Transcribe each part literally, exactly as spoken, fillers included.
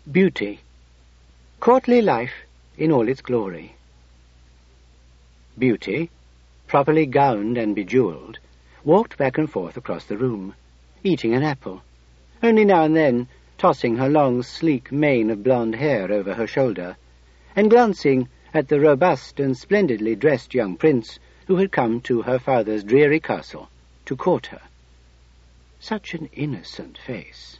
Beauty. Courtly life in all its glory. Beauty, properly gowned and bejewelled, walked back and forth across the room, eating an apple, only now and then tossing her long, sleek mane of blonde hair over her shoulder, and glancing at the robust and splendidly dressed young prince who had come to her father's dreary castle to court her. Such an innocent face.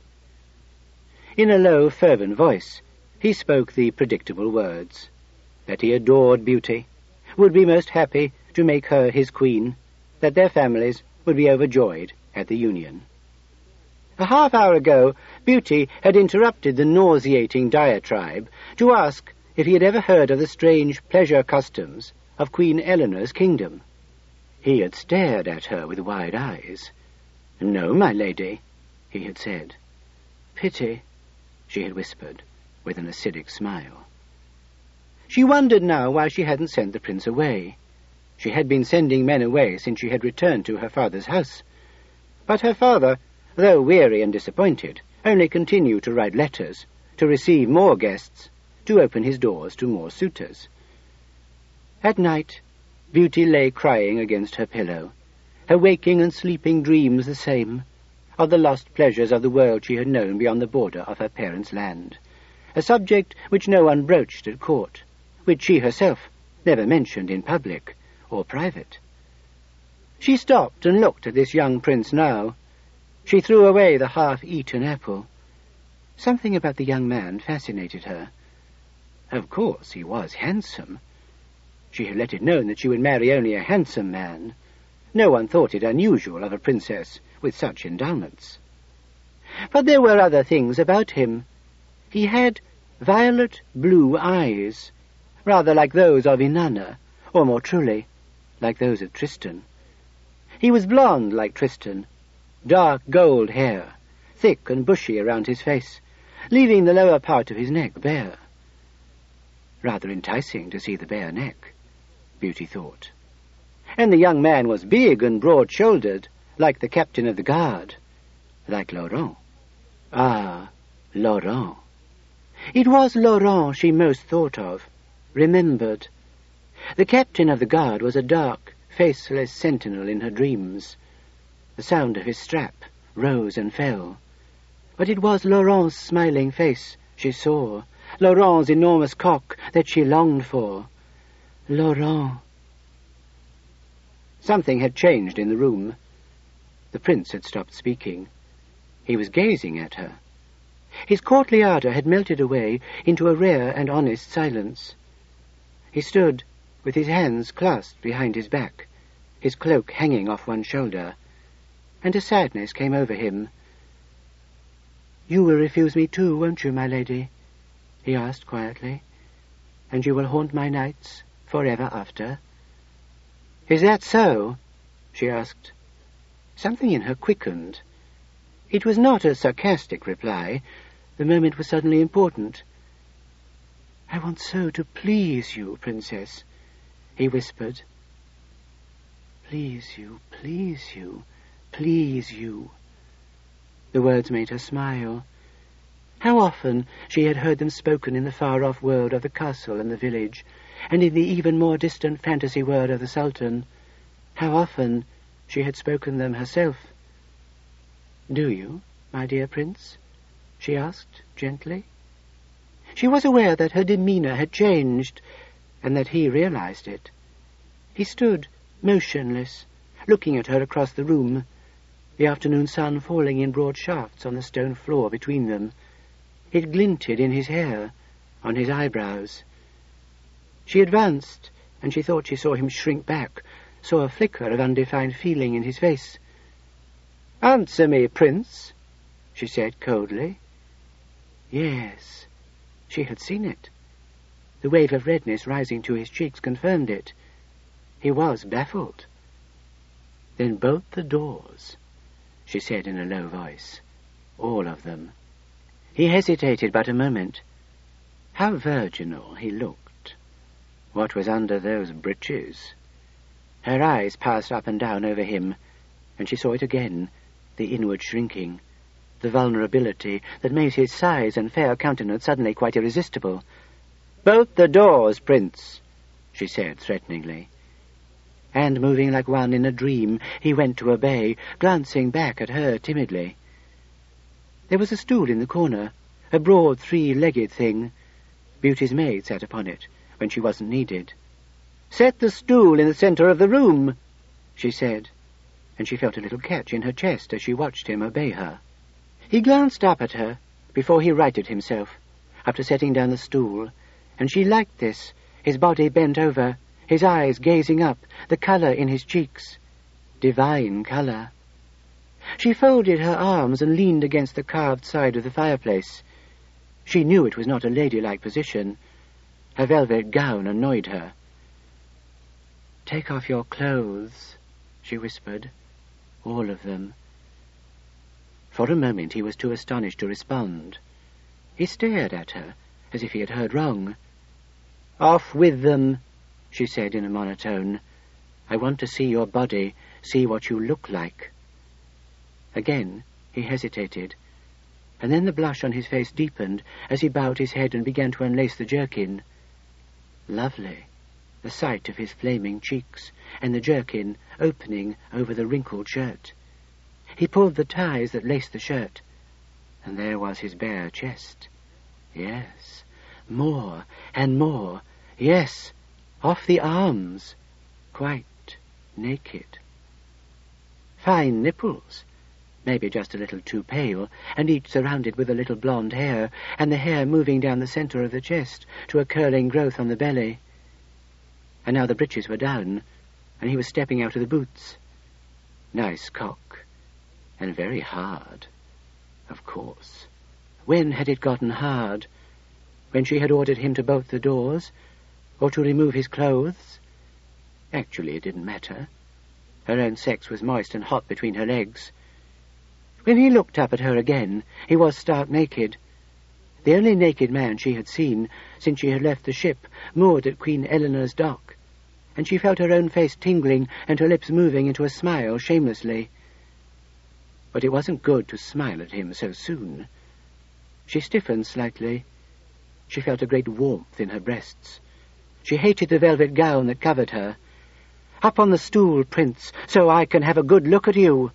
In a low, fervent voice, he spoke the predictable words, that he adored Beauty, would be most happy to make her his queen, that their families would be overjoyed at the union. A half hour ago, Beauty had interrupted the nauseating diatribe to ask if he had ever heard of the strange pleasure customs of Queen Eleanor's kingdom. He had stared at her with wide eyes. "No, my lady," he had said. "Pity," she had whispered, with an acidic smile. She wondered now why she hadn't sent the prince away. She had been sending men away since she had returned to her father's house. But her father, though weary and disappointed, only continued to write letters, to receive more guests, to open his doors to more suitors. At night, Beauty lay crying against her pillow, her waking and sleeping dreams the same, of the lost pleasures of the world she had known beyond the border of her parents' land, a subject which no one broached at court, which she herself never mentioned in public or private. She stopped and looked at this young prince now. She threw away the half-eaten apple. Something about the young man fascinated her. Of course, he was handsome. She had let it known that she would marry only a handsome man. No one thought it unusual of a princess with such endowments. But there were other things about him. He had violet blue eyes, rather like those of Inanna, or more truly, like those of Tristan. He was blonde like Tristan, dark gold hair, thick and bushy around his face, leaving the lower part of his neck bare. Rather enticing to see the bare neck, Beauty thought. And the young man was big and broad-shouldered, like the captain of the guard, like Laurent. Ah, Laurent. It was Laurent she most thought of, remembered. The captain of the guard was a dark, faceless sentinel in her dreams. The sound of his strap rose and fell. But it was Laurent's smiling face she saw, Laurent's enormous cock that she longed for. Laurent. Something had changed in the room. The prince had stopped speaking. He was gazing at her. His courtly ardour had melted away into a rare and honest silence. He stood with his hands clasped behind his back, his cloak hanging off one shoulder, and a sadness came over him. "You will refuse me too, won't you, my lady?" he asked quietly. "And you will haunt my nights forever after?" "Is that so?" she asked. Something in her quickened. It was not a sarcastic reply. The moment was suddenly important. "I want so to please you, princess," he whispered. "Please you, please you, please you." The words made her smile. How often she had heard them spoken in the far-off world of the castle and the village, and in the even more distant fantasy world of the Sultan. How often she had spoken them herself. "Do you, my dear prince?" she asked gently. She was aware that her demeanour had changed, and that he realized it. He stood motionless, looking at her across the room, the afternoon sun falling in broad shafts on the stone floor between them. It glinted in his hair, on his eyebrows. She advanced, and she thought she saw him shrink back, saw a flicker of undefined feeling in his face. "Answer me, prince," she said coldly. Yes, she had seen it. The wave of redness rising to his cheeks confirmed it. He was baffled. "Then bolt the doors," she said in a low voice. "All of them." He hesitated but a moment. How virginal he looked. What was under those breeches? Her eyes passed up and down over him, and she saw it again, the inward shrinking. the vulnerability that made his size and fair countenance suddenly quite irresistible. "Bolt the doors, Prince," she said threateningly. And, moving like one in a dream, he went to obey, glancing back at her timidly. There was a stool in the corner, a broad three-legged thing. Beauty's maid sat upon it when she wasn't needed. "Set the stool in the centre of the room," she said, and she felt a little catch in her chest as she watched him obey her. He glanced up at her before he righted himself, after setting down the stool, and she liked this, his body bent over, his eyes gazing up, the colour in his cheeks. Divine colour. She folded her arms and leaned against the carved side of the fireplace. She knew it was not a ladylike position. Her velvet gown annoyed her. "Take off your clothes," she whispered. "All of them." For a moment he was too astonished to respond. He stared at her, as if he had heard wrong. "Off with them," she said in a monotone. "I want to see your body, see what you look like." Again he hesitated, and then the blush on his face deepened as he bowed his head and began to unlace the jerkin. Lovely, the sight of his flaming cheeks, and the jerkin opening over the wrinkled shirt. He pulled the ties that laced the shirt, and there was his bare chest. Yes, more and more, yes, off the arms, quite naked. Fine nipples, maybe just a little too pale, and each surrounded with a little blonde hair, and the hair moving down the centre of the chest to a curling growth on the belly. And now the breeches were down, and he was stepping out of the boots. Nice cock, and very hard, of course. When had it gotten hard? When she had ordered him to bolt the doors, or to remove his clothes? Actually, it didn't matter. Her own sex was moist and hot between her legs. When he looked up at her again, he was stark naked. The only naked man she had seen since she had left the ship moored at Queen Eleanor's dock, and she felt her own face tingling and her lips moving into a smile shamelessly. But it wasn't good to smile at him so soon. She stiffened slightly. She felt a great warmth in her breasts. She hated the velvet gown that covered her. "Up on the stool, Prince, so I can have a good look at you."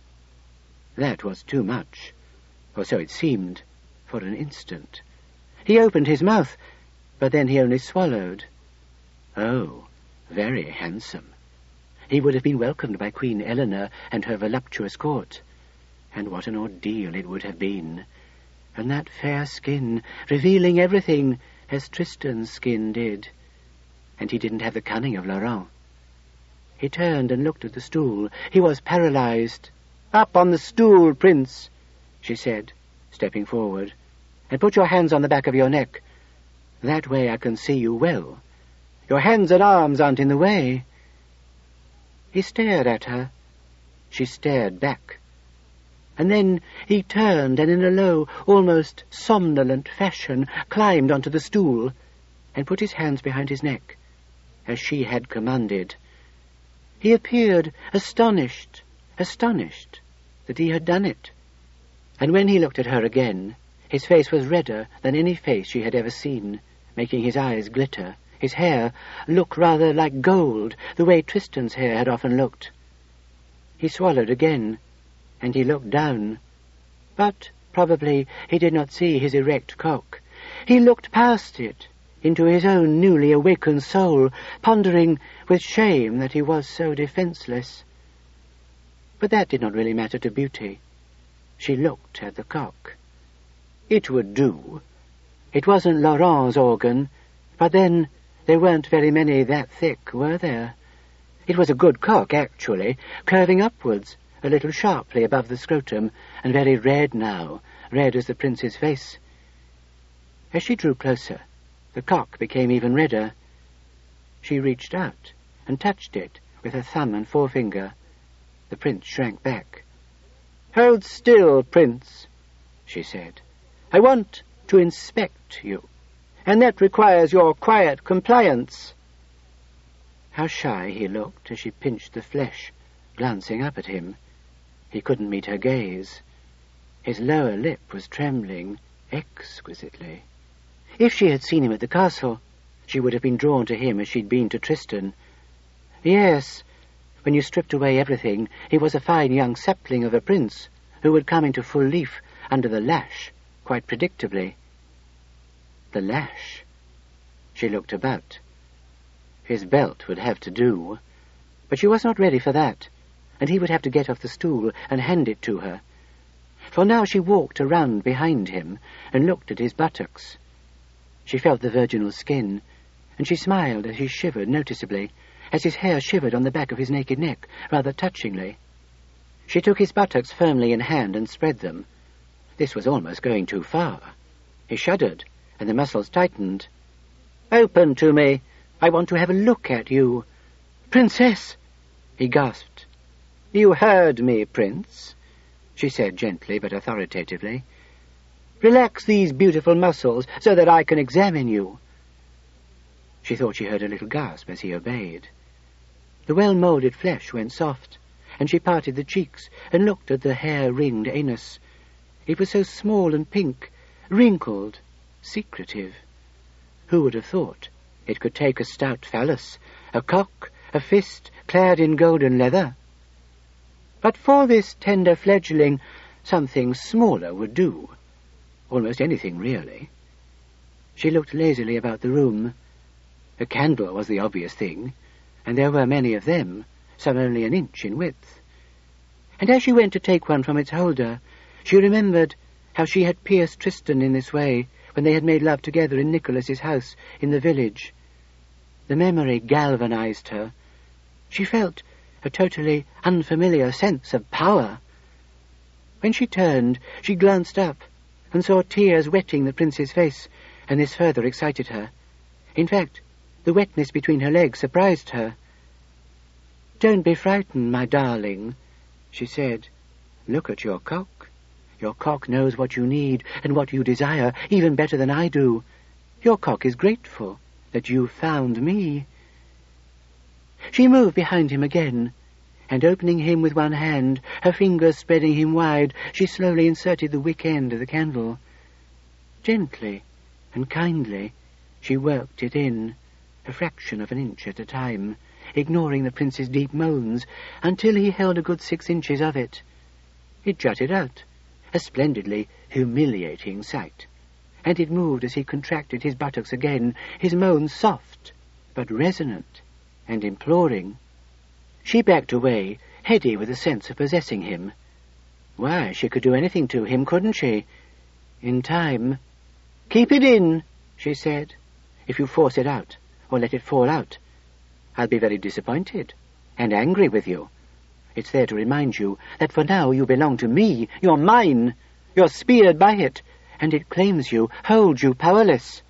That was too much, or so it seemed, for an instant. He opened his mouth, but then he only swallowed. Oh, very handsome. He would have been welcomed by Queen Eleanor and her voluptuous court. And what an ordeal it would have been. And that fair skin, revealing everything, as Tristan's skin did. And he didn't have the cunning of Laurent. He turned and looked at the stool. He was paralyzed. "Up on the stool, Prince," she said, stepping forward, "and put your hands on the back of your neck. That way I can see you well. Your hands and arms aren't in the way." He stared at her. She stared back. And then he turned and in a low, almost somnolent fashion climbed onto the stool and put his hands behind his neck, as she had commanded. He appeared astonished, astonished that he had done it. And when he looked at her again, his face was redder than any face she had ever seen, making his eyes glitter, his hair look rather like gold, the way Tristan's hair had often looked. He swallowed again, and he looked down. But probably he did not see his erect cock. He looked past it, into his own newly awakened soul, pondering with shame that he was so defenceless. But that did not really matter to Beauty. She looked at the cock. It would do. It wasn't Laurent's organ, but then there weren't very many that thick, were there? It was a good cock, actually, curving upwards, a little sharply above the scrotum, and very red now, red as the prince's face. As she drew closer, the cock became even redder. She reached out and touched it with her thumb and forefinger. The prince shrank back. "Hold still, Prince," she said. "I want to inspect you, and that requires your quiet compliance." How shy he looked as she pinched the flesh, glancing up at him. He couldn't meet her gaze. His lower lip was trembling exquisitely. If she had seen him at the castle, she would have been drawn to him as she'd been to Tristan. Yes, when you stripped away everything, he was a fine young sapling of a prince who would come into full leaf under the lash, quite predictably. The lash. She looked about. His belt would have to do, but she was not ready for that, and he would have to get off the stool and hand it to her. For now she walked around behind him and looked at his buttocks. She felt the virginal skin, and she smiled as he shivered noticeably, as his hair shivered on the back of his naked neck, rather touchingly. She took his buttocks firmly in hand and spread them. This was almost going too far. He shuddered, and the muscles tightened. "Open to me. I want to have a look at you." "Princess!" he gasped. "You heard me, Prince," she said gently but authoritatively. "Relax these beautiful muscles so that I can examine you." She thought she heard a little gasp as he obeyed. The well-moulded flesh went soft, and she parted the cheeks and looked at the hair-ringed anus. It was so small and pink, wrinkled, secretive. Who would have thought it could take a stout phallus, a cock, a fist, clad in golden leather? But for this tender fledgling, something smaller would do. Almost anything, really. She looked lazily about the room. A candle was the obvious thing, and there were many of them, some only an inch in width. And as she went to take one from its holder, she remembered how she had pierced Tristan in this way when they had made love together in Nicholas's house in the village. The memory galvanized her. She felt a totally unfamiliar sense of power. When she turned, she glanced up and saw tears wetting the prince's face, and this further excited her. In fact, the wetness between her legs surprised her. "Don't be frightened, my darling," she said. "Look at your cock. Your cock knows what you need and what you desire even better than I do. Your cock is grateful that you found me." She moved behind him again, and opening him with one hand, her fingers spreading him wide, she slowly inserted the wick end of the candle. Gently and kindly she worked it in, a fraction of an inch at a time, ignoring the prince's deep moans, until he held a good six inches of it. It jutted out, a splendidly humiliating sight, and it moved as he contracted his buttocks again, his moans soft, but resonant and imploring. She backed away, heady with a sense of possessing him. Why, she could do anything to him, couldn't she? In time. "Keep it in," she said. "If you force it out, or let it fall out, I'll be very disappointed and angry with you. It's there to remind you that for now you belong to me. You're mine. You're speared by it, and it claims you, holds you powerless."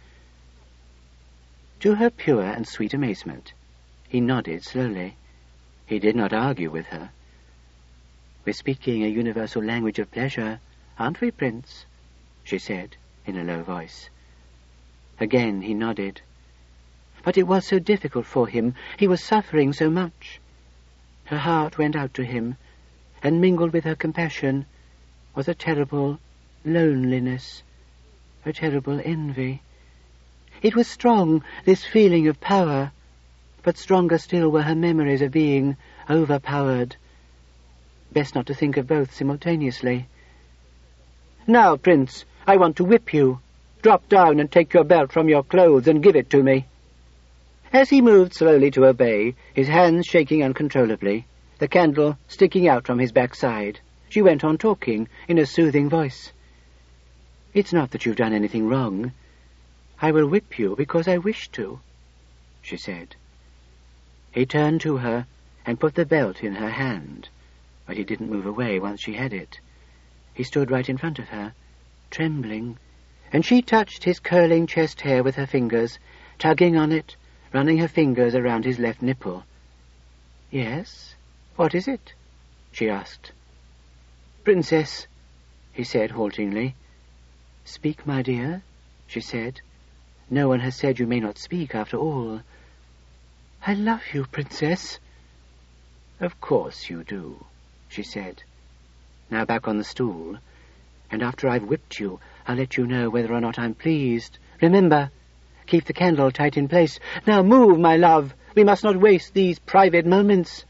To her pure and sweet amazement, he nodded slowly. He did not argue with her. "We're speaking a universal language of pleasure, aren't we, Prince?" she said in a low voice. Again he nodded. But it was so difficult for him. He was suffering so much. Her heart went out to him, and mingled with her compassion was a terrible loneliness, a terrible envy. It was strong, this feeling of power, but stronger still were her memories of being overpowered. Best not to think of both simultaneously. "Now, Prince, I want to whip you. Drop down and take your belt from your clothes and give it to me." As he moved slowly to obey, his hands shaking uncontrollably, the candle sticking out from his backside, she went on talking in a soothing voice. "It's not that you've done anything wrong. I will whip you because I wish to," she said. He turned to her and put the belt in her hand, but he didn't move away once she had it. He stood right in front of her, trembling, and she touched his curling chest hair with her fingers, tugging on it, running her fingers around his left nipple. "Yes? What is it?" she asked. "Princess," he said haltingly. "Speak, my dear," she said. "No one has said you may not speak after all." "I love you, Princess." "Of course you do," she said. Now back on the stool. And after I've whipped you, I'll let you know whether or not I'm pleased. Remember, keep the candle tight in place. Now move, my love. We must not waste these private moments."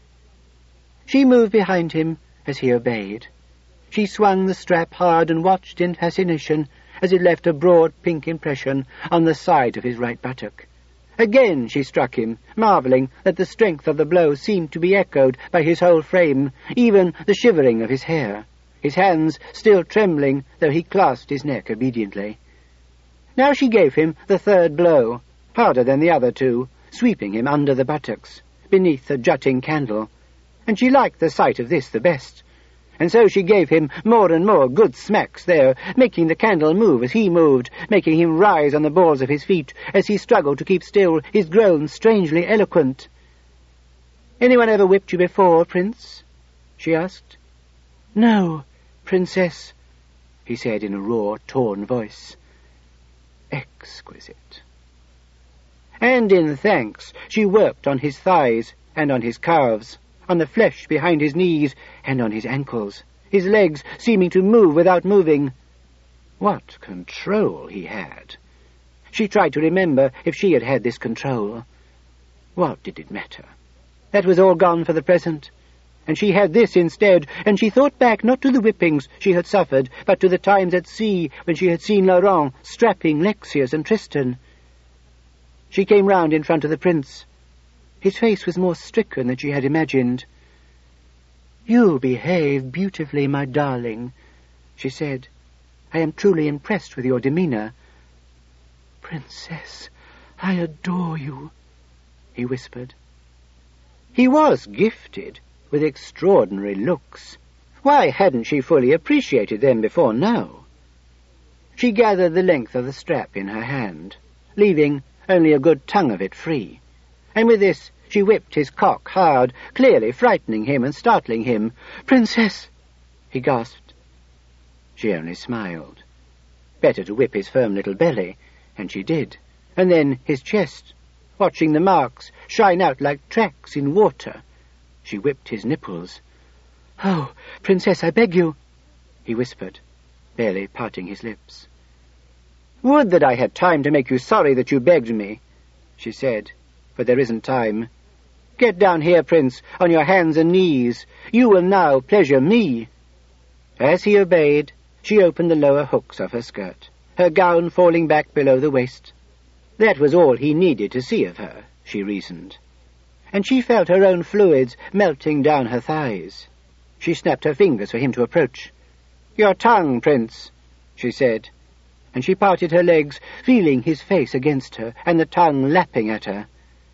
She moved behind him as he obeyed. She swung the strap hard and watched in fascination as it left a broad pink impression on the side of his right buttock. Again she struck him, marvelling that the strength of the blow seemed to be echoed by his whole frame, even the shivering of his hair, his hands still trembling, though he clasped his neck obediently. Now she gave him the third blow, harder than the other two, sweeping him under the buttocks, beneath the jutting candle, and she liked the sight of this the best, and so she gave him more and more good smacks there, making the candle move as he moved, making him rise on the balls of his feet as he struggled to keep still, his groans strangely eloquent. "Anyone ever whipped you before, Prince?" she asked. "No, Princess," he said in a raw, torn voice. Exquisite. And in thanks she worked on his thighs and on his calves, on the flesh behind his knees and on his ankles, his legs seeming to move without moving. What control he had! She tried to remember if she had had this control. What did it matter? That was all gone for the present, and she had this instead, and she thought back not to the whippings she had suffered, but to the times at sea when she had seen Laurent strapping Lexius and Tristan. She came round in front of the prince. His face was more stricken than she had imagined. "You behave beautifully, my darling," she said. "I am truly impressed with your demeanour." "Princess, I adore you," he whispered. He was gifted with extraordinary looks. Why hadn't she fully appreciated them before now? She gathered the length of the strap in her hand, leaving only a good tongue of it free, and with this she whipped his cock hard, clearly frightening him and startling him. "Princess!" he gasped. She only smiled. Better to whip his firm little belly, and she did, and then his chest, watching the marks shine out like tracks in water. She whipped his nipples. "Oh, Princess, I beg you," he whispered, barely parting his lips. "Would that I had time to make you sorry that you begged me," she said, "but there isn't time. Get down here, Prince, on your hands and knees. You will now pleasure me." As he obeyed, she opened the lower hooks of her skirt, her gown falling back below the waist. That was all he needed to see of her, she reasoned. And she felt her own fluids melting down her thighs. She snapped her fingers for him to approach. "Your tongue, Prince," she said, and she parted her legs, feeling his face against her, and the tongue lapping at her.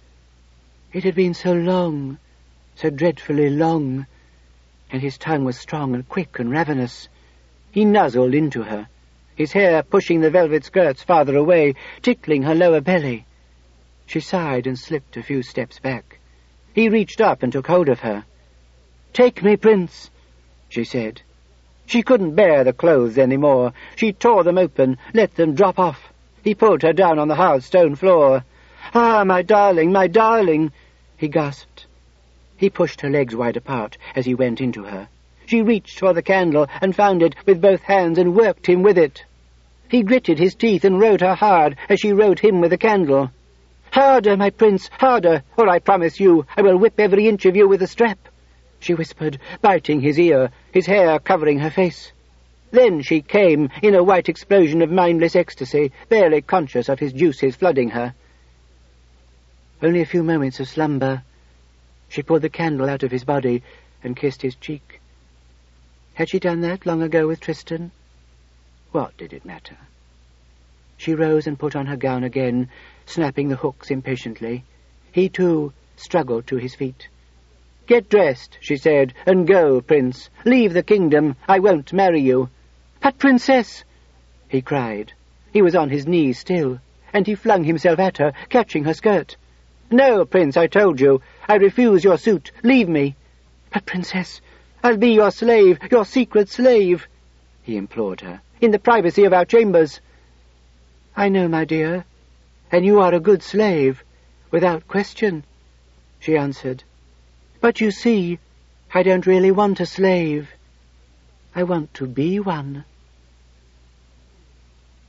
It had been so long, so dreadfully long, and his tongue was strong and quick and ravenous. He nuzzled into her, his hair pushing the velvet skirts farther away, tickling her lower belly. She sighed and slipped a few steps back. He reached up and took hold of her. "Take me, Prince," she said. She couldn't bear the clothes any more. She tore them open, let them drop off. He pulled her down on the hard stone floor. "Ah, my darling, my darling," he gasped. He pushed her legs wide apart as he went into her. She reached for the candle and found it with both hands and worked him with it. He gritted his teeth and rode her hard as she rode him with the candle. "Harder, my prince, harder, or I promise you I will whip every inch of you with a strap," she whispered, biting his ear, his hair covering her face. Then she came in a white explosion of mindless ecstasy, barely conscious of his juices flooding her. Only a few moments of slumber. She pulled the candle out of his body and kissed his cheek. Had she done that long ago with Tristan? What did it matter? She rose and put on her gown again, snapping the hooks impatiently. He, too, struggled to his feet. "Get dressed," she said, "and go, Prince. Leave the kingdom. I won't marry you." "But, Princess!" he cried. He was on his knees still, and he flung himself at her, catching her skirt. "No, Prince, I told you. I refuse your suit. Leave me." "But, Princess, I'll be your slave, your secret slave," he implored her, "in the privacy of our chambers." "I know, my dear, and you are a good slave, without question," she answered. "But you see, I don't really want a slave. I want to be one."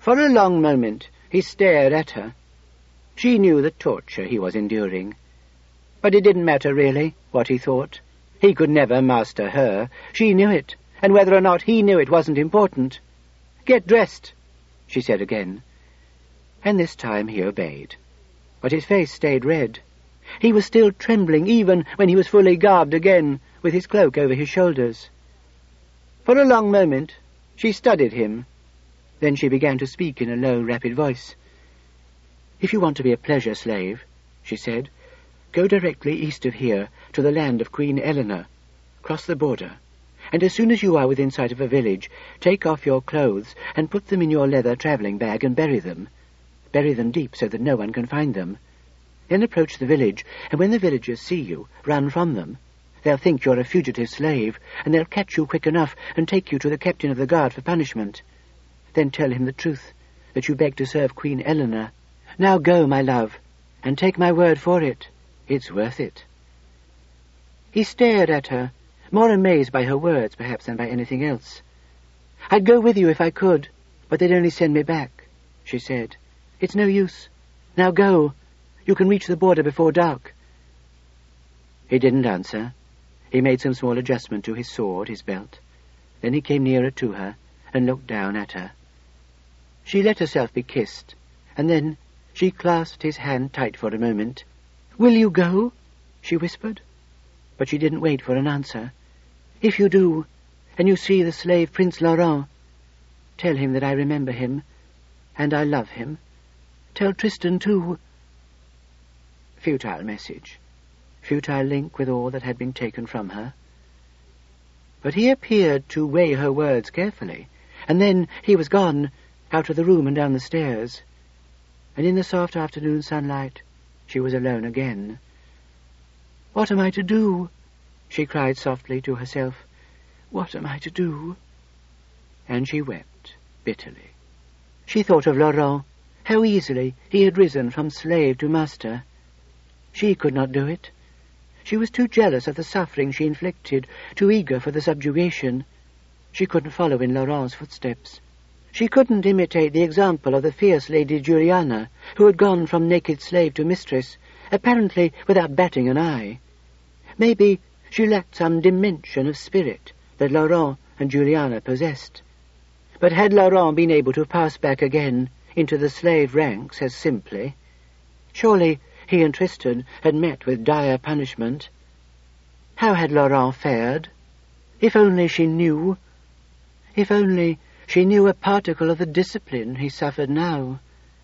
For a long moment he stared at her. She knew the torture he was enduring. But it didn't matter, really, what he thought. He could never master her. She knew it, and whether or not he knew it wasn't important. "Get dressed," she said again. And this time he obeyed. But his face stayed red. He was still trembling, even when he was fully garbed again, with his cloak over his shoulders. For a long moment she studied him. Then she began to speak in a low, rapid voice. "If you want to be a pleasure slave," she said, "go directly east of here to the land of Queen Eleanor. Cross the border, and as soon as you are within sight of a village, take off your clothes and put them in your leather travelling bag and bury them. Bury them deep so that no one can find them. Then approach the village, and when the villagers see you, run from them. They'll think you're a fugitive slave, and they'll catch you quick enough and take you to the captain of the guard for punishment. Then tell him the truth, that you beg to serve Queen Eleanor. Now go, my love, and take my word for it. It's worth it." He stared at her, more amazed by her words, perhaps, than by anything else. "I'd go with you if I could, but they'd only send me back," she said. "It's no use. Now go. You can reach the border before dark." He didn't answer. He made some small adjustment to his sword, his belt. Then he came nearer to her and looked down at her. She let herself be kissed, and then she clasped his hand tight for a moment. "Will you go?" she whispered. But she didn't wait for an answer. "If you do, and you see the slave Prince Laurent, tell him that I remember him, and I love him. Tell Tristan, too." Futile message. Futile link with all that had been taken from her. But he appeared to weigh her words carefully, and then he was gone, out of the room and down the stairs. And in the soft afternoon sunlight she was alone again. "What am I to do?" she cried softly to herself. "What am I to do?" And she wept bitterly. She thought of Laurent, how easily he had risen from slave to master. She could not do it. She was too jealous of the suffering she inflicted, too eager for the subjugation. She couldn't follow in Laurent's footsteps. She couldn't imitate the example of the fierce Lady Juliana, who had gone from naked slave to mistress, apparently without batting an eye. Maybe she lacked some dimension of spirit that Laurent and Juliana possessed. But had Laurent been able to pass back again into the slave ranks as simply? Surely he and Tristan had met with dire punishment. How had Laurent fared? If only she knew. If only she knew a particle of the discipline he suffered now.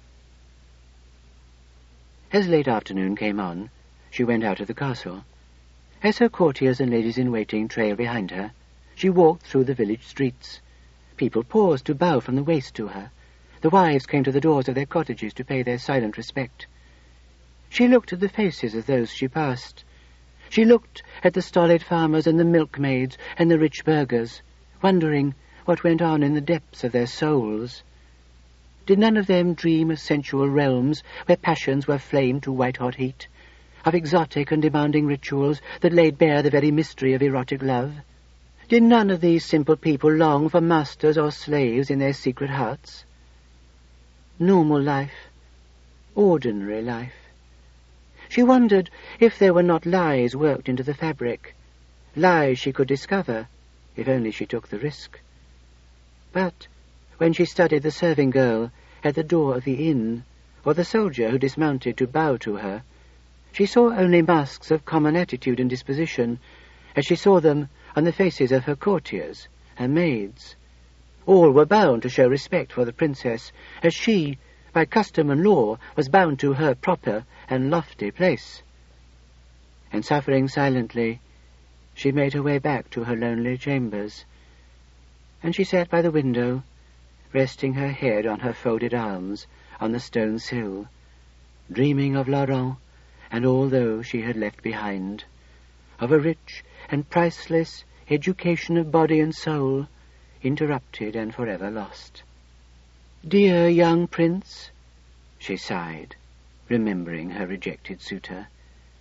As late afternoon came on, she went out of the castle. As her courtiers and ladies-in-waiting trailed behind her, she walked through the village streets. People paused to bow from the waist to her. The wives came to the doors of their cottages to pay their silent respect. She looked at the faces of those she passed. She looked at the stolid farmers and the milkmaids and the rich burghers, wondering what went on in the depths of their souls. Did none of them dream of sensual realms where passions were flamed to white-hot heat, of exotic and demanding rituals that laid bare the very mystery of erotic love? Did none of these simple people long for masters or slaves in their secret hearts? Normal life, ordinary life. She wondered if there were not lies worked into the fabric, lies she could discover, if only she took the risk. But when she studied the serving girl at the door of the inn, or the soldier who dismounted to bow to her, she saw only masks of common attitude and disposition, as she saw them on the faces of her courtiers and maids. All were bound to show respect for the princess, as she, by custom and law, was bound to her proper and lofty place. And suffering silently, she made her way back to her lonely chambers. And she sat by the window, resting her head on her folded arms on the stone sill, dreaming of Laurent and all those she had left behind, of a rich and priceless education of body and soul, interrupted and forever lost. "Dear young prince," she sighed, remembering her rejected suitor,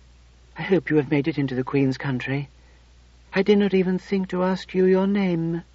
"I hope you have made it into the Queen's country. I did not even think to ask you your name."